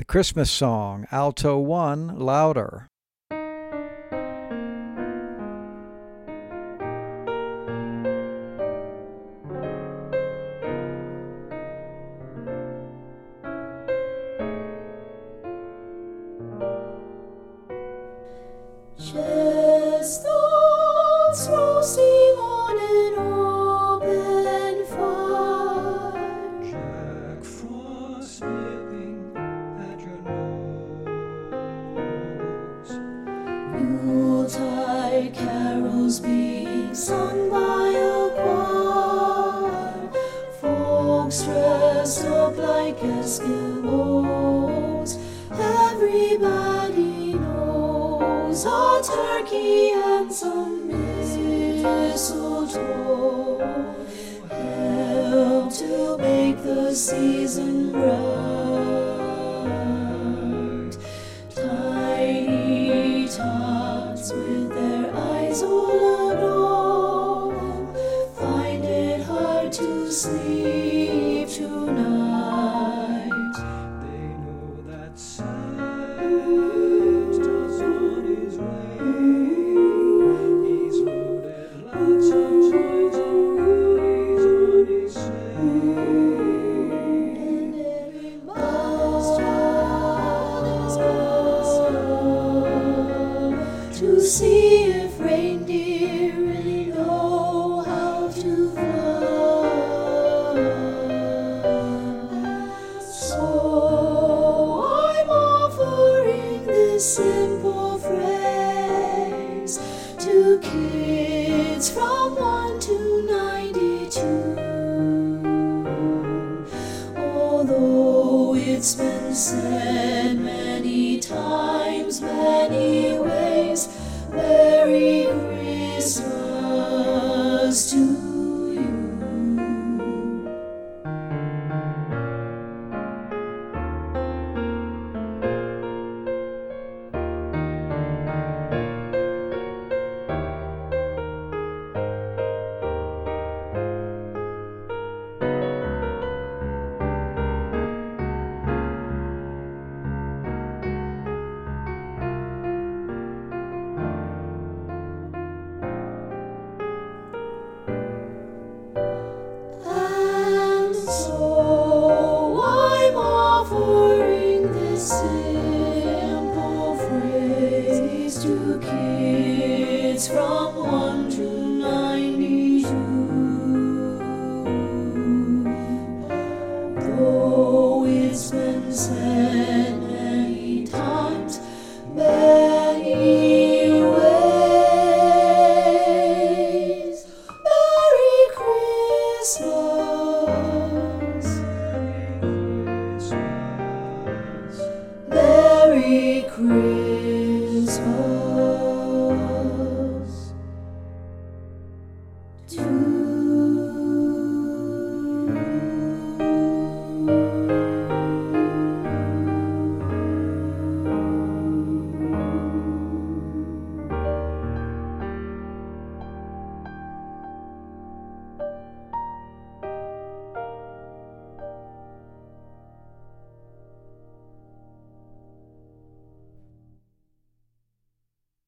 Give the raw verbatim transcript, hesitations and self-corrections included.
The Christmas song, alto one, louder. Chestnuts roasting on an open fire, Jack Frost nipping at your nose. Yuletide carols being sung by a choir, folks dressed up like Eskimos. Everybody knows a turkey and some mistletoe help to make the season bright. Tiny tots with their eyes all aglow find it hard to sleep tonight. They know that Santa's on his way. He's loaded lots of toys and goodies on his sleigh. And every mother's child is puzzled to see if reindeer really know how to fly. So I'm offering this simple phrase to kids from one to ninety-two. Although it's been said many times, many ways,